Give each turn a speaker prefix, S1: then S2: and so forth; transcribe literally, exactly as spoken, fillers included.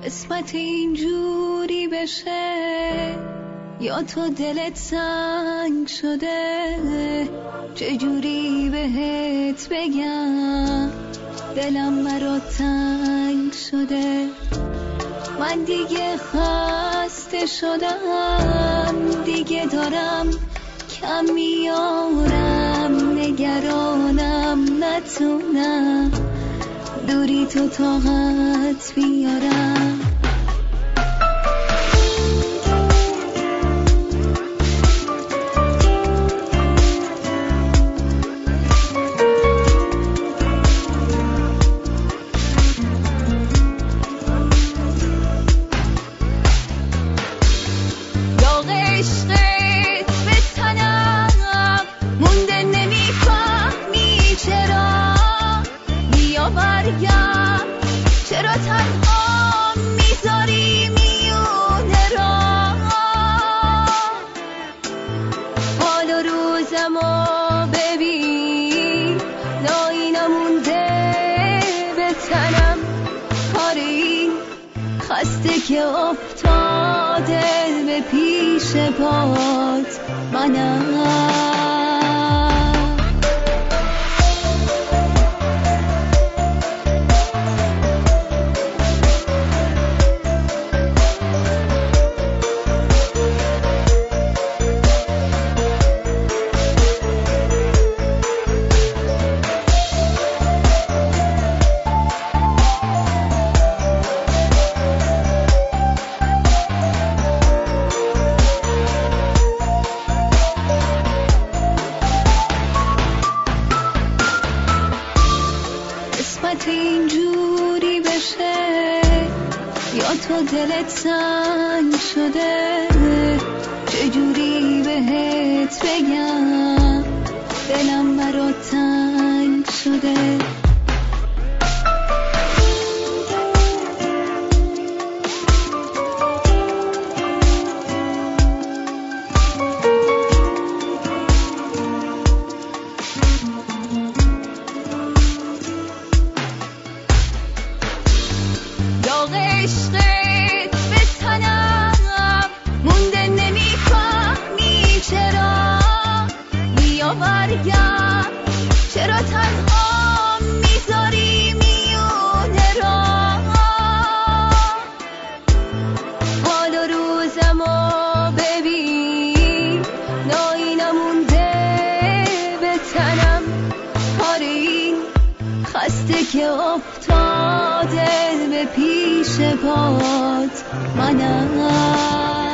S1: قسمت اینجوری بشه یا تو دلت سنگ شده، چجوری بهت بگم دلم برات تنگ شده. من دیگه خسته شدم، دیگه دارم کم میارم، نگرانم نتونم دوری تو طاقت بیارم. چرا تنها میذاری میونه را، حال و روزمو ببین نایی نمونده به تنم. کار این خسته که افتاده به پیش پات منم. قسمت اینجوری بشه یا تو دلت سنگ شده، چجوری بهت بگم دلم برات تنگ شده. عشقت به تنم مونده، نمیفهمی چرا بیا برگرد، چرا تنها میذاری میونه را، حال و روزمو ببین نایی نمونده به تنم. کار این خسته که افتاده به پیش پات منم.